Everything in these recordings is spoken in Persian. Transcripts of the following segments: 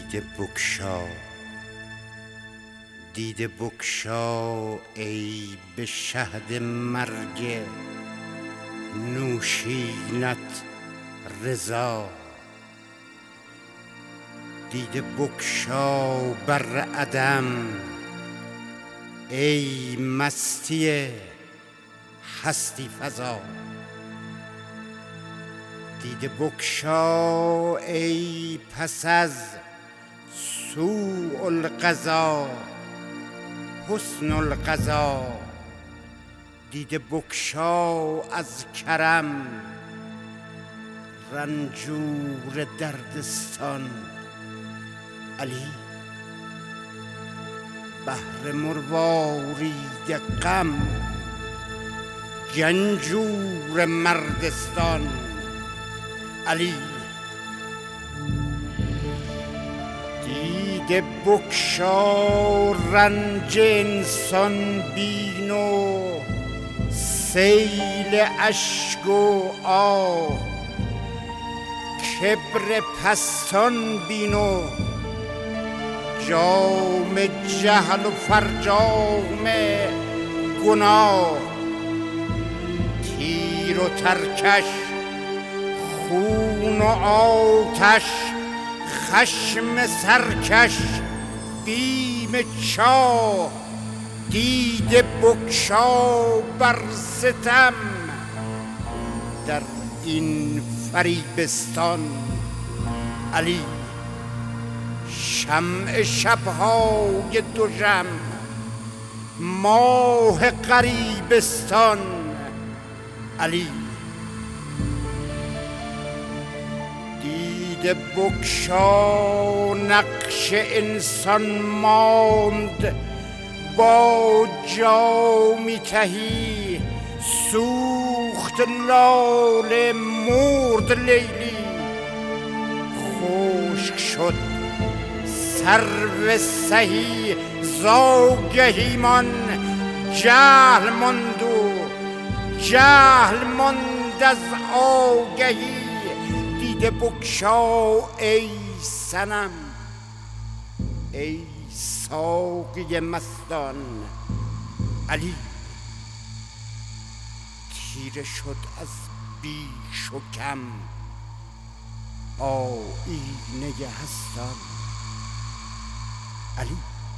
دیده بگشا، دیده بگشا ای به شهد مرگ نوشینت رضا. دیده بگشا بر عدم ای مستی هستی فزا. دیده بگشا ای پس از سوء القضا حسن القضا. دیده بگشا از کرم رنجور دردستان. علی بحر مروارید غم گنجور مردستان. علی دیده بگشا رنج انسان بین و سیل اشک و آه. کبر پستان بین و جام جهل و فرجام گناه. تیر و ترکش خون و آتش خشم سرکش بیم چاه. دیده بگشا بر ستم در این فریبستان. علی شمع شبهای دوژم ماه غریبستان. علی دیده بگشا نقش انسان ماند با جامی تهی سوخت لاله مرد لیلی. خشک شد سرو سهی زاگهیمان جهل ماند و جهل ماند از آگهی. دیده بگشا ای صنم ای ساقی مستان. علی تیره شد از بیش و کم آیینه هستان. علی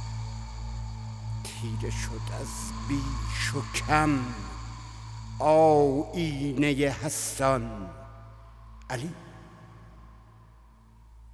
تیره شد از بیش و کم آیینه هستان. علی